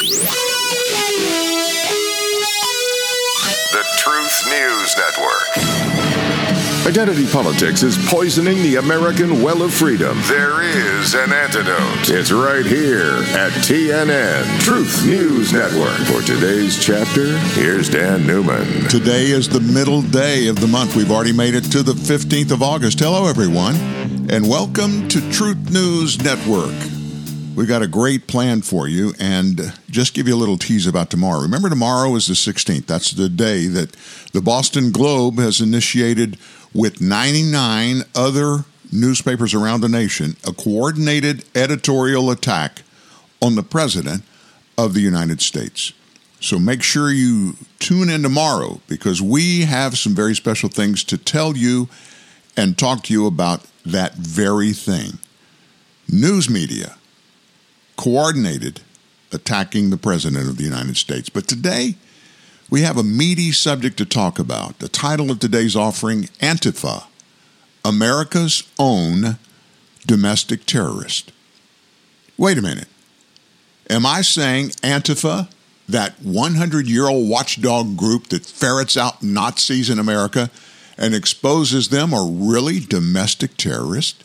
The Truth News Network. Identity politics is poisoning the American well of freedom. There is an antidote. It's right here at TNN, Truth News Network. For today's chapter, here's Dan Newman. Today is the middle day of the month. We've already made it to the 15th of August. Hello, everyone, and welcome to Truth News Network. We've got a great plan for you, and just give you a little tease about tomorrow. Remember, tomorrow is the 16th. That's the day that the Boston Globe has initiated, with 99 other newspapers around the nation, a coordinated editorial attack on the President of the United States. So make sure you tune in tomorrow, because we have some very special things to tell you and talk to you about that very thing. News media coordinated attacking the President of the United States. But today, we have a meaty subject to talk about. The title of today's offering, Antifa, America's Own Domestic Terrorist. Wait a minute. Am I saying Antifa, that 100-year-old watchdog group that ferrets out Nazis in America and exposes them, are really domestic terrorists?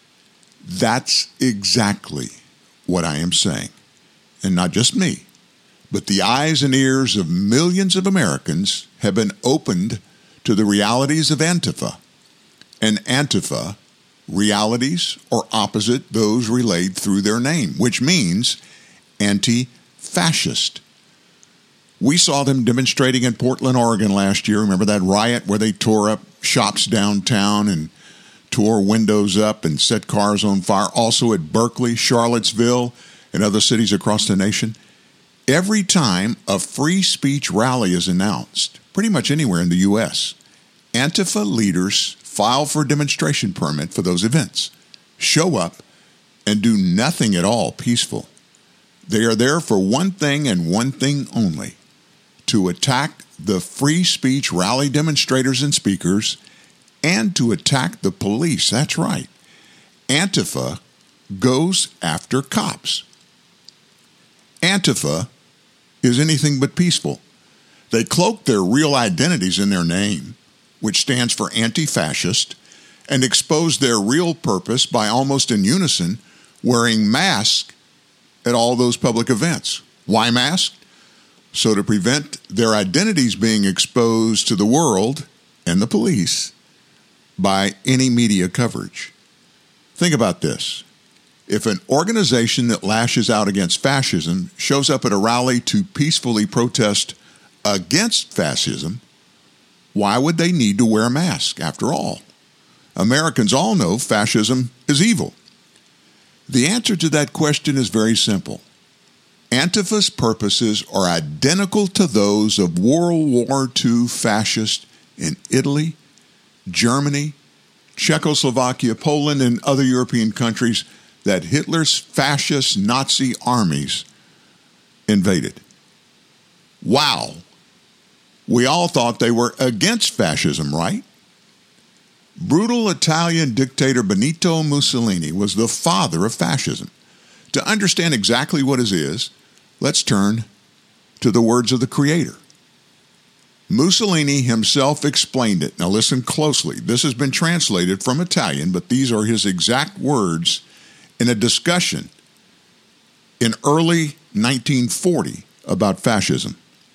That's exactly what I am saying. And not just me, but the eyes and ears of millions of Americans have been opened to the realities of Antifa. And Antifa, realities are opposite those relayed through their name, which means anti-fascist. We saw them demonstrating in Portland, Oregon last year. Remember that riot where they tore up shops downtown and tore windows up and set cars on fire? Also at Berkeley, Charlottesville, and other cities across the nation. Every time a free speech rally is announced, pretty much anywhere in the U.S., Antifa leaders file for a demonstration permit for those events, show up, and do nothing at all peaceful. They are there for one thing and one thing only: to attack the free speech rally demonstrators and speakers, and to attack the police. That's right. Antifa goes after cops. Antifa is anything but peaceful. They cloak their real identities in their name, which stands for anti-fascist, and expose their real purpose by almost in unison wearing masks at all those public events. Why masked? So to prevent their identities being exposed to the world and the police by any media coverage. Think about this. If an organization that lashes out against fascism shows up at a rally to peacefully protest against fascism, why would they need to wear a mask? After all, Americans all know fascism is evil. The answer to that question is very simple. Antifa's purposes are identical to those of World War II fascists in Italy, Germany, Czechoslovakia, Poland, and other European countries that Hitler's fascist Nazi armies invaded. Wow. We all thought they were against fascism, right? Brutal Italian dictator Benito Mussolini was the father of fascism. To understand exactly what it is, let's turn to the words of the creator. Mussolini himself explained it. Now listen closely. This has been translated from Italian, but these are his exact words in a discussion in early 1940 about fascism.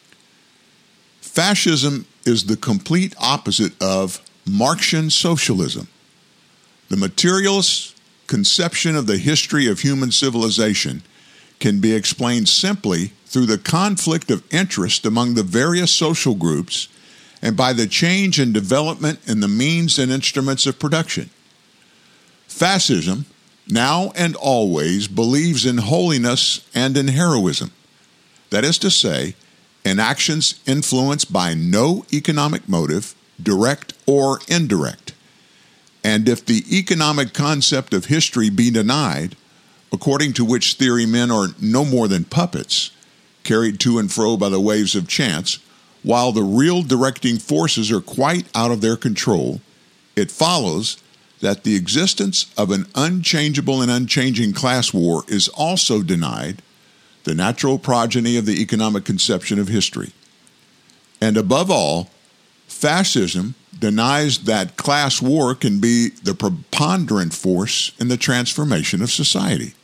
Fascism is the complete opposite of Marxian socialism. The materialist conception of the history of human civilization can be explained simply through the conflict of interest among the various social groups and by the change and development in the means and instruments of production. Fascism, now and always, believes in holiness and in heroism. That is to say, in actions influenced by no economic motive, direct or indirect. And if the economic concept of history be denied, according to which theory men are no more than puppets, carried to and fro by the waves of chance, while the real directing forces are quite out of their control, it follows that the existence of an unchangeable and unchanging class war is also denied, the natural progeny of the economic conception of history. And above all, fascism denies that class war can be the preponderant force in the transformation of society.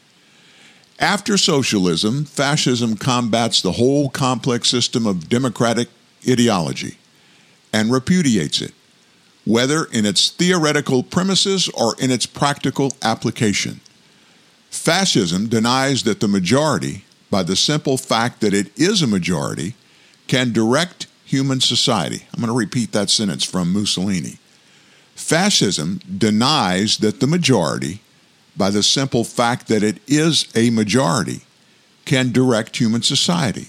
After socialism, fascism combats the whole complex system of democratic ideology and repudiates it, whether in its theoretical premises or in its practical application. Fascism denies that the majority, by the simple fact that it is a majority, can direct human society. I'm going to repeat that sentence from Mussolini. Fascism denies that the majority, by the simple fact that it is a majority, can direct human society.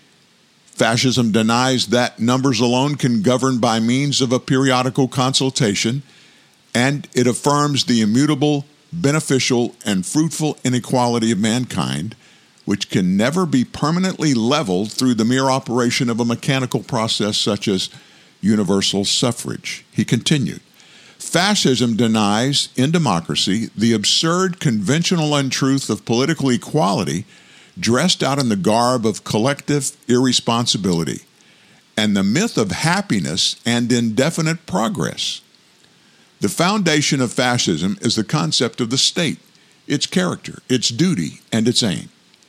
Fascism denies that numbers alone can govern by means of a periodical consultation, and it affirms the immutable, beneficial, and fruitful inequality of mankind, which can never be permanently leveled through the mere operation of a mechanical process such as universal suffrage. He continued, fascism denies, in democracy, the absurd conventional untruth of political equality dressed out in the garb of collective irresponsibility, and the myth of happiness and indefinite progress. The foundation of fascism is the concept of the state, its character, its duty, and its aim.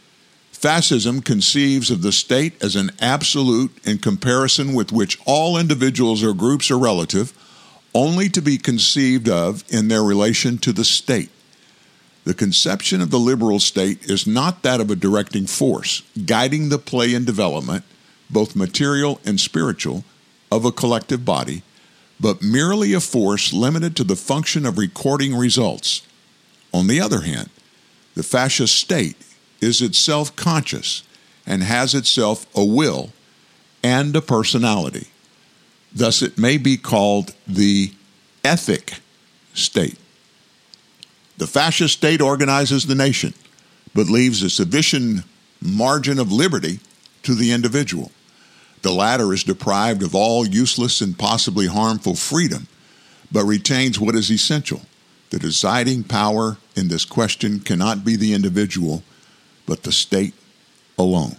Fascism conceives of the state as an absolute in comparison with which all individuals or groups are relative, only to be conceived of in their relation to the state. The conception of the liberal state is not that of a directing force, guiding the play and development, both material and spiritual, of a collective body, but merely a force limited to the function of recording results. On the other hand, the fascist state is itself conscious and has itself a will and a personality. Thus, it may be called the ethic state. The fascist state organizes the nation, but leaves a sufficient margin of liberty to the individual. The latter is deprived of all useless and possibly harmful freedom, but retains what is essential. The deciding power in this question cannot be the individual, but the state alone.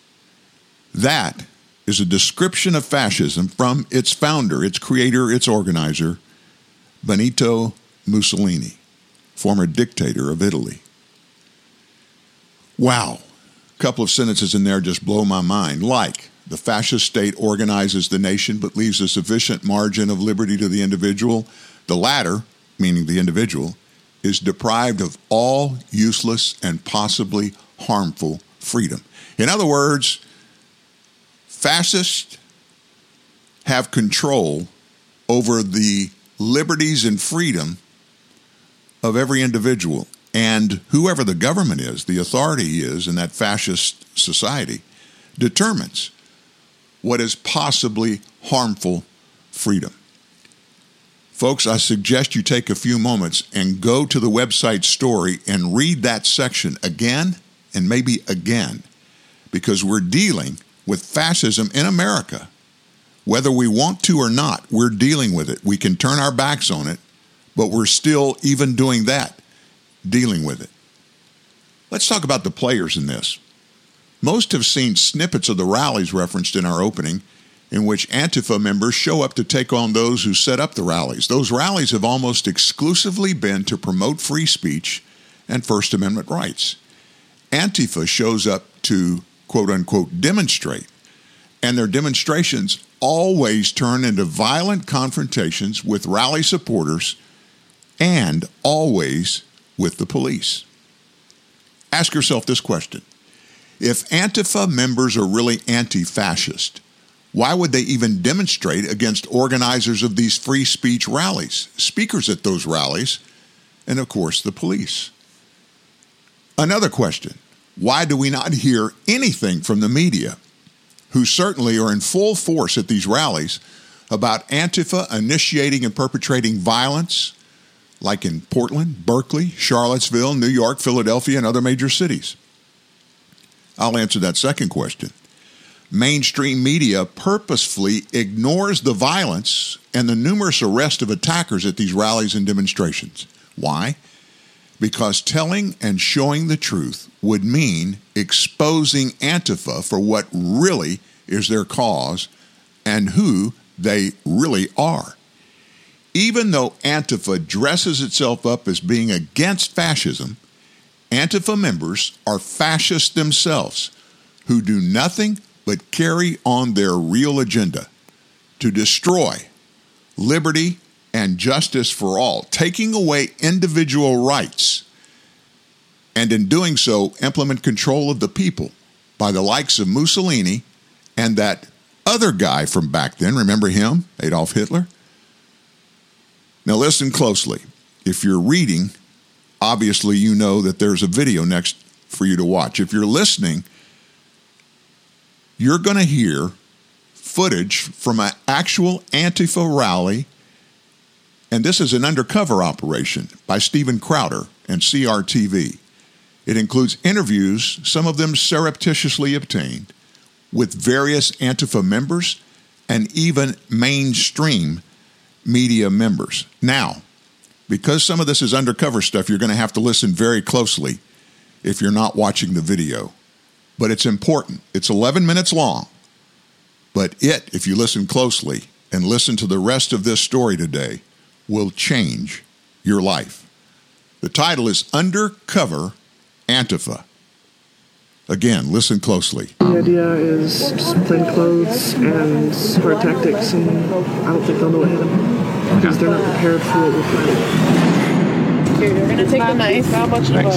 That is a description of fascism from its founder, its creator, its organizer, Benito Mussolini, former dictator of Italy. Wow. A couple of sentences in there just blow my mind. Like, the fascist state organizes the nation but leaves a sufficient margin of liberty to the individual. The latter, meaning the individual, is deprived of all useless and possibly harmful freedom. In other words, fascists have control over the liberties and freedom of every individual. And whoever the government is, the authority is in that fascist society, determines what is possibly harmful freedom. Folks, I suggest you take a few moments and go to the website story and read that section again and maybe again, because we're dealing with fascism in America. Whether we want to or not, we're dealing with it. We can turn our backs on it, but we're still, even doing that, dealing with it. Let's talk about the players in this. Most have seen snippets of the rallies referenced in our opening, in which Antifa members show up to take on those who set up the rallies. Those rallies have almost exclusively been to promote free speech and First Amendment rights. Antifa shows up to, quote-unquote, demonstrate, and their demonstrations always turn into violent confrontations with rally supporters and always with the police. Ask yourself this question. If Antifa members are really anti-fascist, why would they even demonstrate against organizers of these free speech rallies, speakers at those rallies, and of course the police? Another question, why do we not hear anything from the media, who certainly are in full force at these rallies, about Antifa initiating and perpetrating violence, like in Portland, Berkeley, Charlottesville, New York, Philadelphia, and other major cities? I'll answer that second question. Mainstream media purposefully ignores the violence and the numerous arrests of attackers at these rallies and demonstrations. Why? because telling and showing the truth would mean exposing Antifa for what really is their cause and who they really are. Even though Antifa dresses itself up as being against fascism, Antifa members are fascists themselves who do nothing but carry on their real agenda to destroy liberty and justice for all, taking away individual rights, and in doing so, implement control of the people by the likes of Mussolini and that other guy from back then. Remember him, Adolf Hitler? Now listen closely. If you're reading, obviously you know that there's a video next for you to watch. If you're listening, you're going to hear footage from an actual Antifa rally, and this is an undercover operation by Steven Crowder and CRTV. It includes interviews, some of them surreptitiously obtained, with various Antifa members and even mainstream media members. Now, because some of this is undercover stuff, you're going to have to listen very closely if you're not watching the video. But it's important. It's 11 minutes long. But if you listen closely and listen to the rest of this story today, will change your life. The title is Undercover Antifa. Again, listen closely. The idea is just plain clothes and hard tactics, and I don't think they'll know what hit them because they're not prepared for what we're fighting. Here, you're gonna take the knife. How much? We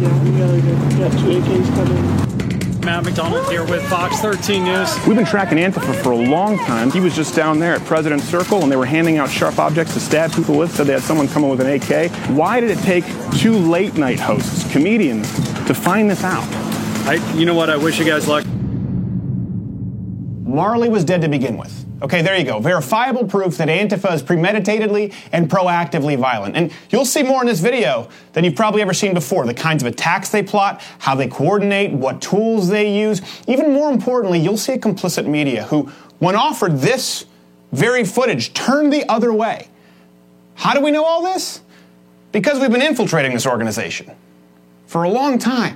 got 2 AKs coming. Matt McDonald here with Fox 13 News. We've been tracking Antifa for a long time. He was just down there at President's Circle, and they were handing out sharp objects to stab people with. Said they had someone coming with an AK. Why did it take 2 late-night hosts, comedians, to find this out? You know what? I wish you guys luck. Marley was dead to begin with. Okay, there you go. Verifiable proof that Antifa is premeditatedly and proactively violent. And you'll see more in this video than you've probably ever seen before. The kinds of attacks they plot, how they coordinate, what tools they use. Even more importantly, you'll see a complicit media who, when offered this very footage, turned the other way. How do we know all this? Because we've been infiltrating this organization for a long time.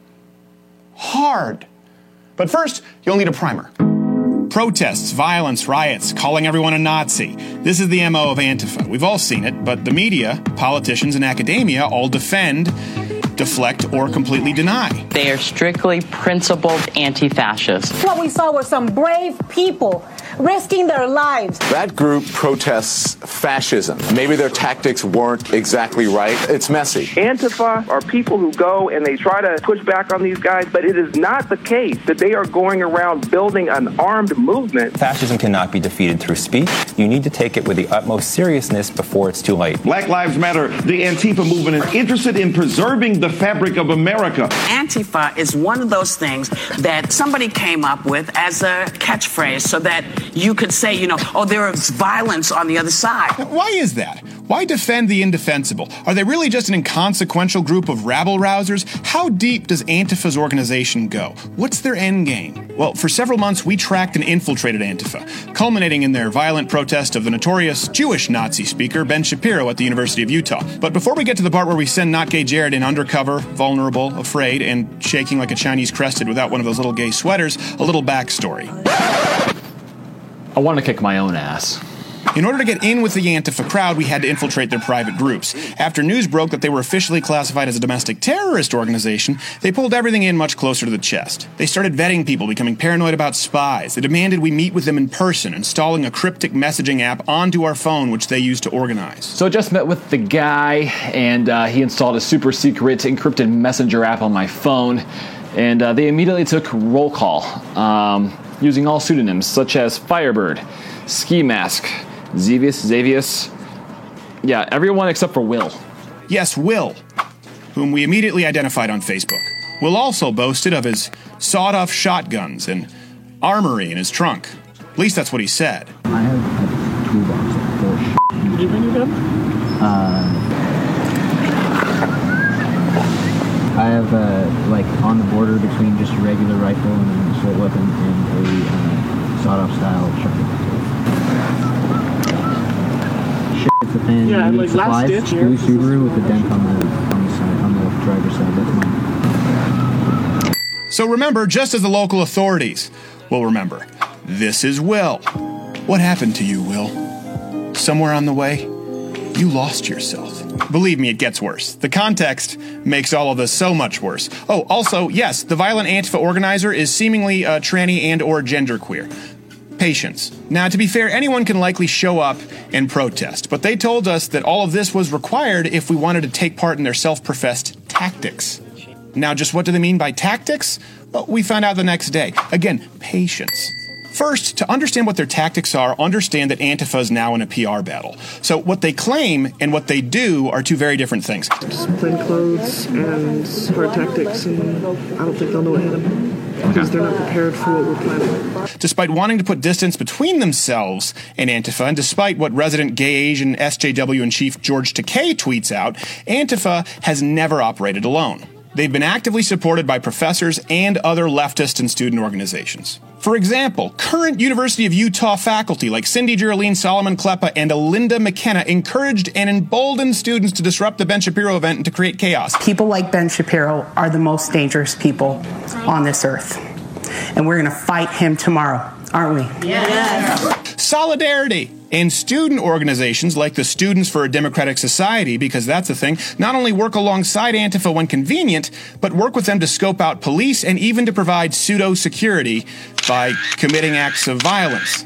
Hard. But first, you'll need a primer. Protests, violence, riots, calling everyone a Nazi. This is the MO of Antifa. We've all seen it, but the media, politicians, and academia all defend, deflect, or completely deny. They are strictly principled anti-fascists. What we saw were some brave people risking their lives. That group protests fascism. Maybe their tactics weren't exactly right. It's messy. Antifa are people who go and they try to push back on these guys, but it is not the case that they are going around building an armed movement. Fascism cannot be defeated through speech. You need to take it with the utmost seriousness before it's too late. Black Lives Matter, the Antifa movement, is interested in preserving the fabric of America. Antifa is one of those things that somebody came up with as a catchphrase so that you could say, oh, there is violence on the other side. Why is that? Why defend the indefensible? Are they really just an inconsequential group of rabble-rousers? How deep does Antifa's organization go? What's their end game? Well, for several months, we tracked and infiltrated Antifa, culminating in their violent protest of the notorious Jewish Nazi speaker, Ben Shapiro, at the University of Utah. But before we get to the part where we send Not Gay Jared in undercover, vulnerable, afraid, and shaking like a Chinese crested without one of those little gay sweaters, a little backstory. I want to kick my own ass. In order to get in with the Antifa crowd, we had to infiltrate their private groups. After news broke that they were officially classified as a domestic terrorist organization, they pulled everything in much closer to the chest. They started vetting people, becoming paranoid about spies. They demanded we meet with them in person, installing a cryptic messaging app onto our phone, which they used to organize. So I just met with the guy, and he installed a super secret encrypted messenger app on my phone, and they immediately took roll call, using all pseudonyms such as Firebird, Ski Mask, Xavius. Yeah, everyone except for Will. Yes, Will, whom we immediately identified on Facebook. Will also boasted of his sawed-off shotguns and armory in his trunk. At least that's what he said. I have a toolbox full of shit. Did you bring your gun? I have, on the border between just a regular rifle and an assault weapon and a sawed-off style shotgun. Shit, it's a fan. Yeah, like last ditch here. Blue Subaru with a dent on the side. driver's side. That's mine. So remember, just as the local authorities will remember, this is Will. What happened to you, Will? Somewhere on the way, you lost yourself. Believe me, it gets worse. The context makes all of this so much worse. Oh, also, yes, the violent Antifa organizer is seemingly tranny and or genderqueer. Patience. Now, to be fair, anyone can likely show up and protest, but they told us that all of this was required if we wanted to take part in their self-professed tactics. Now, just what do they mean by tactics? Well, we found out the next day. Again, patience. First, to understand what their tactics are, understand that Antifa is now in a PR battle. So what they claim and what they do are two very different things. Just plain clothes and hard tactics, and I don't think they'll know what hit them. Because they're not prepared for what we're planning. Despite wanting to put distance between themselves and Antifa, and despite what resident gay Asian SJW in chief George Takei tweets out, Antifa has never operated alone. They've been actively supported by professors and other leftist and student organizations. For example, current University of Utah faculty like Cindy Geraldine Solomon Kleppa and Alinda McKenna encouraged and emboldened students to disrupt the Ben Shapiro event and to create chaos. People like Ben Shapiro are the most dangerous people on this earth. And we're going to fight him tomorrow, aren't we? Yes. Solidarity. And student organizations like the Students for a Democratic Society, because that's the thing, not only work alongside Antifa when convenient, but work with them to scope out police and even to provide pseudo-security by committing acts of violence.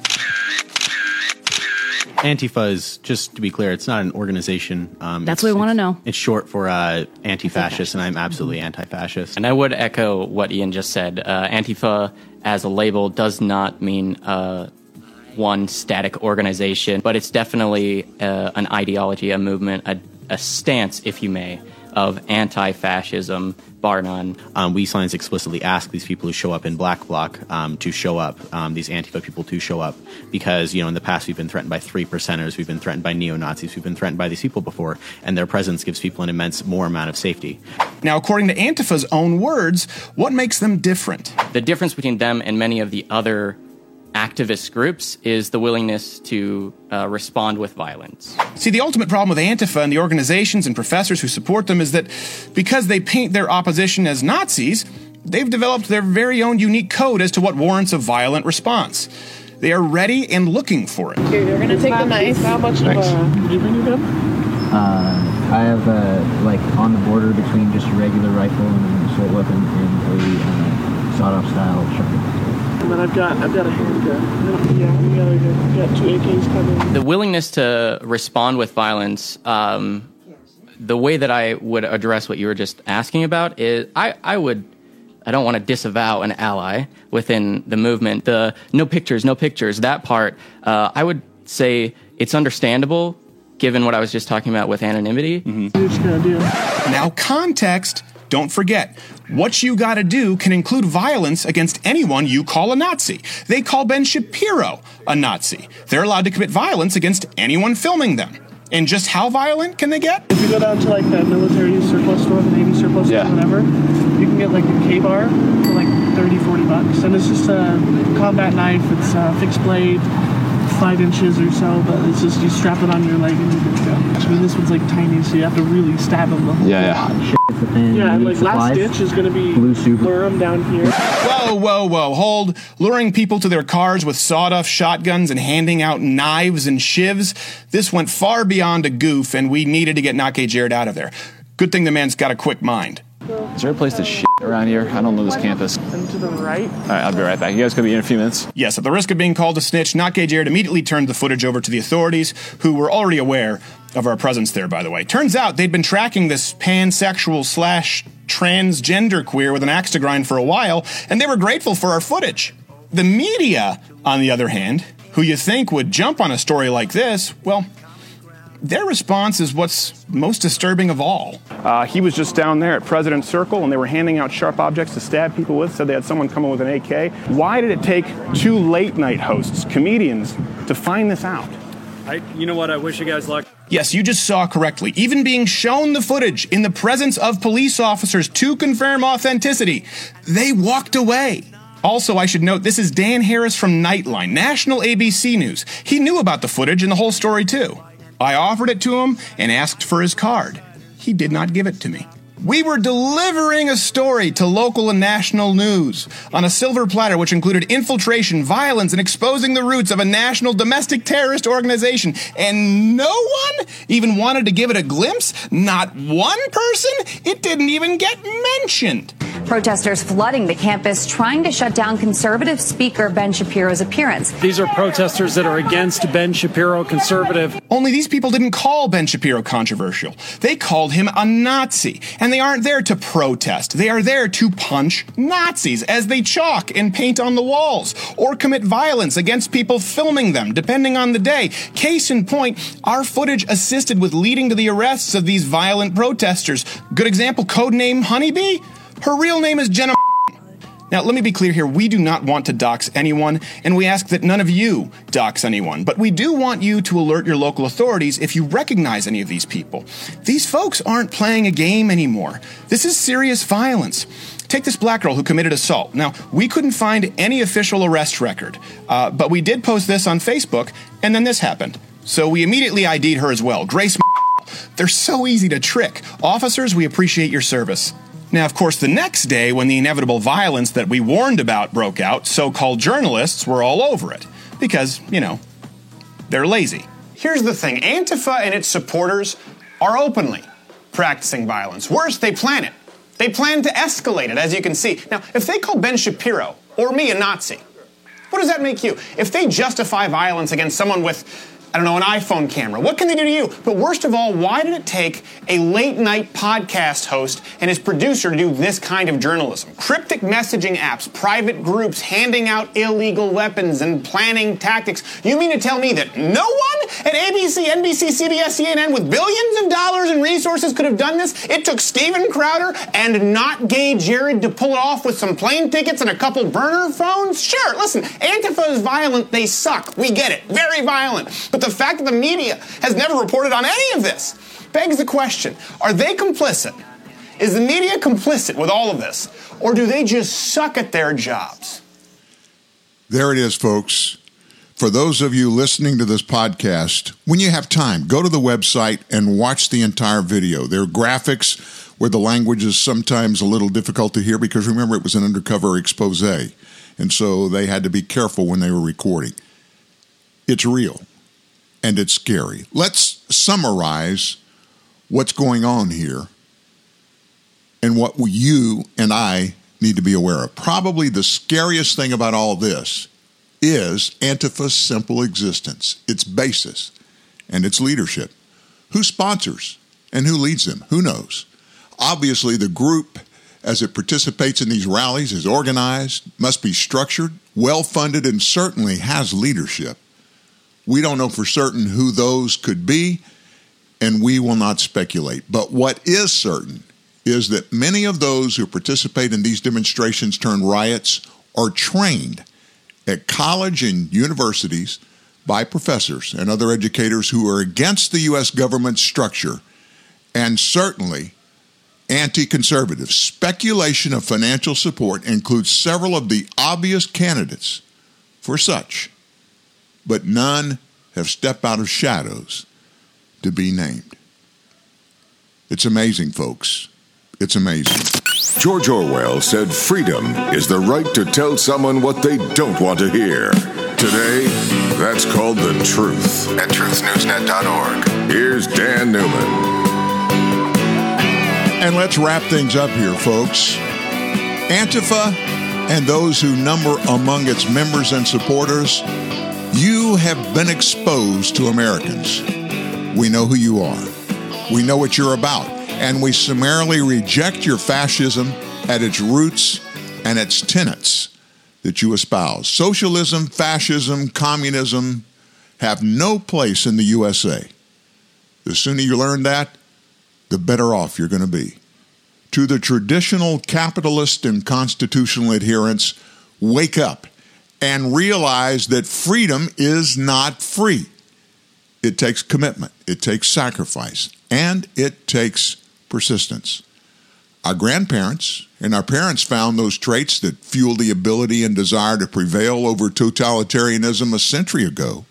Antifa is, just to be clear, it's not an organization. That's what we want to know. It's short for anti-fascist, and I'm absolutely anti-fascist. And I would echo what Ian just said. Antifa as a label does not mean one static organization, but it's definitely an ideology, a movement, a stance, if you may, of anti-fascism, bar none. We signs explicitly ask these people who show up in Black Bloc to show up, these Antifa people to show up, because, in the past we've been threatened by 3%ers, we've been threatened by neo-Nazis, we've been threatened by these people before, and their presence gives people an immense more amount of safety. Now, according to Antifa's own words, what makes them different? The difference between them and many of the other activist groups is the willingness to respond with violence. See, the ultimate problem with Antifa and the organizations and professors who support them is that because they paint their opposition as Nazis, they've developed their very own unique code as to what warrants a violent response. They are ready and looking for it. Here, you're going to take the knife. How much did you bring your gun? I have on the border between just a regular rifle and an assault weapon and a sawed-off style shotgun. And then I've got a handgun. Yeah, we got 2 AKs coming. The willingness to respond with violence, the way that I would address what you were just asking about is I don't want to disavow an ally within the movement. The no pictures, that part, I would say it's understandable given what I was just talking about with anonymity. Mm-hmm. Now, context. Don't forget, what you gotta do can include violence against anyone you call a Nazi. They call Ben Shapiro a Nazi. They're allowed to commit violence against anyone filming them. And just how violent can they get? If you go down to the military surplus store, the Navy surplus store, whatever, you can get a K-bar for $30-40. And it's just a combat knife. It's a fixed blade, 5 inches or so, but it's just you strap it on your leg and you're good to go. I mean, this one's tiny, so you have to really stab them the whole time. Yeah, and last ditch is going to be lure them down here. Whoa, hold. Luring people to their cars with sawed-off shotguns and handing out knives and shivs. This went far beyond a goof, and we needed to get Nake Jared out of there. Good thing the man's got a quick mind. Is there a place to shit around here? I don't know this campus. And to the right. All right, I'll be right back. You guys could be in a few minutes. Yes, at the risk of being called a snitch, Nake Jared immediately turned the footage over to the authorities, who were already aware of our presence there, by the way. Turns out they'd been tracking this pansexual / transgender queer with an axe to grind for a while, and they were grateful for our footage. The media, on the other hand, who you think would jump on a story like this, well, their response is what's most disturbing of all. He was just down there at President Circle, and they were handing out sharp objects to stab people with, said they had someone coming with an AK. Why did it take 2 late-night hosts, comedians, to find this out? You know what? I wish you guys luck. Yes, you just saw correctly. Even being shown the footage in the presence of police officers to confirm authenticity, they walked away. Also, I should note, this is Dan Harris from Nightline, national ABC News. He knew about the footage and the whole story, too. I offered it to him and asked for his card. He did not give it to me. We were delivering a story to local and national news on a silver platter which included infiltration, violence, and exposing the roots of a national domestic terrorist organization. And no one even wanted to give it a glimpse? Not one person? It didn't even get mentioned. Protesters flooding the campus trying to shut down conservative Speaker Ben Shapiro's appearance. These are protesters that are against Ben Shapiro, conservative. Only these people didn't call Ben Shapiro controversial. They called him a Nazi. And they aren't there to protest. They are there to punch Nazis as they chalk and paint on the walls or commit violence against people filming them, depending on the day. Case in point, our footage assisted with leading to the arrests of these violent protesters. Good example, codename Honeybee? Her real name is Jenna. Now, let me be clear here. We do not want to dox anyone, and we ask that none of you dox anyone. But we do want you to alert your local authorities if you recognize any of these people. These folks aren't playing a game anymore. This is serious violence. Take this black girl who committed assault. Now, we couldn't find any official arrest record, but we did post this on Facebook, and then this happened. So we immediately ID'd her as well. Grace. They're so easy to trick. Officers, we appreciate your service. Now, of course, the next day, when the inevitable violence that we warned about broke out, so-called journalists were all over it. Because, they're lazy. Here's the thing. Antifa and its supporters are openly practicing violence. Worse, they plan it. They plan to escalate it, as you can see. Now, if they call Ben Shapiro or me a Nazi, what does that make you? If they justify violence against someone with, an iPhone camera, what can they do to you? But worst of all, why did it take a late-night podcast host and his producer to do this kind of journalism? Cryptic messaging apps, private groups handing out illegal weapons and planning tactics. You mean to tell me that no one at ABC, NBC, CBS, CNN with billions of dollars in resources could have done this? It took Steven Crowder and not gay Jared to pull it off with some plane tickets and a couple burner phones? Sure, listen, Antifa is violent. They suck. We get it. Very violent. But the fact that the media has never reported on any of this begs the question, are they complicit? Is the media complicit with all of this? Or do they just suck at their jobs? There it is, folks. For those of you listening to this podcast, when you have time, go to the website and watch the entire video. There are graphics where the language is sometimes a little difficult to hear because, remember, it was an undercover expose. And so they had to be careful when they were recording. It's real. And it's scary. Let's summarize what's going on here and what you and I need to be aware of. Probably the scariest thing about all this is Antifa's simple existence, its basis, and its leadership. Who sponsors and who leads them? Who knows? Obviously, the group, as it participates in these rallies, is organized, must be structured, well-funded, and certainly has leadership. We don't know for certain who those could be, and we will not speculate. But what is certain is that many of those who participate in these demonstrations turned riots are trained at college and universities by professors and other educators who are against the U.S. government structure and certainly anti-conservative. Speculation of financial support includes several of the obvious candidates for such, but none have stepped out of shadows to be named. It's amazing, folks. It's amazing. George Orwell said freedom is the right to tell someone what they don't want to hear. Today, that's called the truth. At truthnewsnet.org. Here's Dan Newman. And let's wrap things up here, folks. Antifa and those who number among its members and supporters, you have been exposed to Americans. We know who you are. We know what you're about. And we summarily reject your fascism at its roots and its tenets that you espouse. Socialism, fascism, communism have no place in the USA. The sooner you learn that, the better off you're going to be. To the traditional capitalist and constitutional adherents, wake up and realize that freedom is not free. It takes commitment, it takes sacrifice, and it takes persistence. Our grandparents and our parents found those traits that fuel the ability and desire to prevail over totalitarianism a century ago.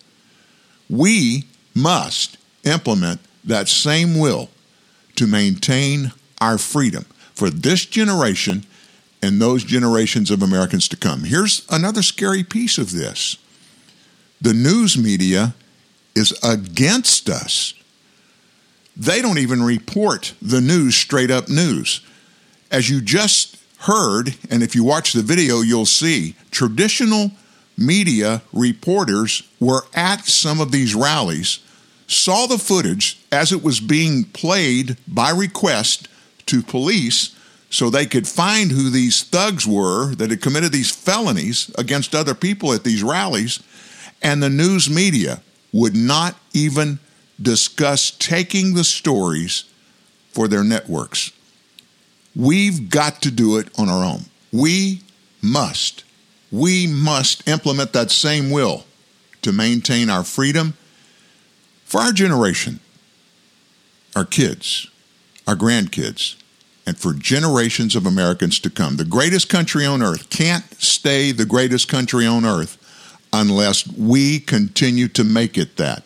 We must implement that same will to maintain our freedom for this generation and those generations of Americans to come. Here's another scary piece of this. The news media is against us. They don't even report the news, straight up news. As you just heard, and if you watch the video, you'll see traditional media reporters were at some of these rallies, saw the footage as it was being played by request to police so they could find who these thugs were that had committed these felonies against other people at these rallies, and the news media would not even discuss taking the stories for their networks. We've got to do it on our own. We must implement that same will to maintain our freedom for our generation, our kids, our grandkids, and for generations of Americans to come. The greatest country on earth can't stay the greatest country on earth unless we continue to make it that.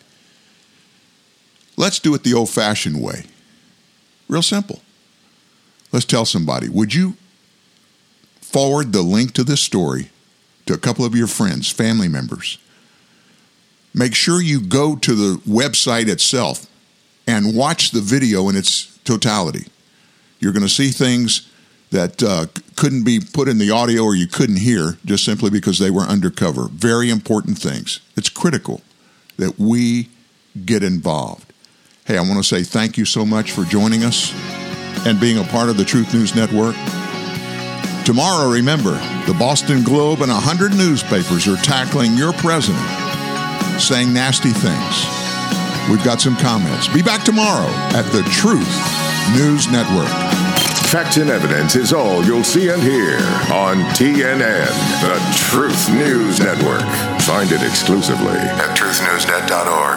Let's do it the old-fashioned way. Real simple. Let's tell somebody, would you forward the link to this story to a couple of your friends, family members? Make sure you go to the website itself and watch the video in its totality. You're going to see things that couldn't be put in the audio or you couldn't hear just simply because they were undercover. Very important things. It's critical that we get involved. Hey, I want to say thank you so much for joining us and being a part of the Truth News Network. Tomorrow, remember, the Boston Globe and 100 newspapers are tackling your president, saying nasty things. We've got some comments. Be back tomorrow at the Truth News Network. Facts and evidence is all you'll see and hear on TNN, the Truth News Network. Find it exclusively at truthnewsnet.org.